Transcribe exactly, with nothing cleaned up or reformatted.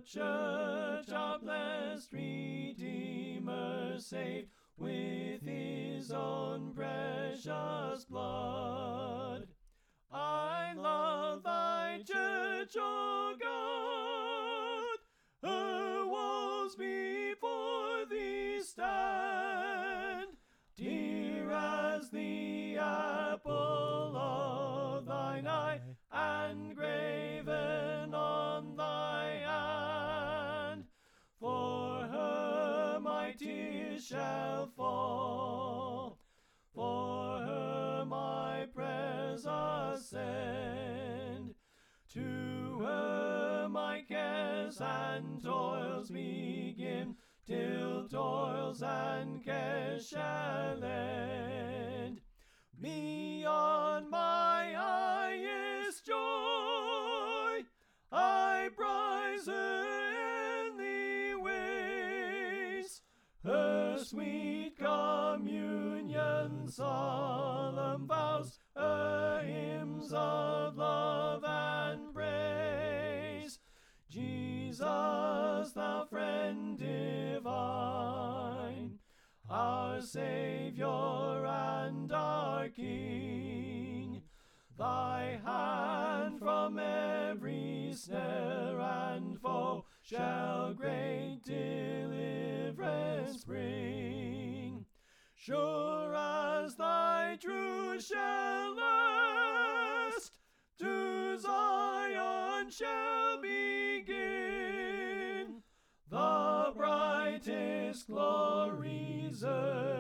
church our blessed Redeemer saved with his own precious blood. I love thy church, O God, her walls before thee stand, dear as the apple of thine eye, and graven on thy hand. For her my tears shall fall, for her my prayers ascend. To her my cares and toils begin, till toils and cares shall end. Beyond my highest joy, I prize her heavenly ways, her sweet communion, solemn vows, her hymns of love and praise. Jesus, thou friend divine, our Saviour and our King, thy hand from every snare and foe shall great deliverance bring. Sure as thy truth shall last, to Zion shall begin the brightest glories earth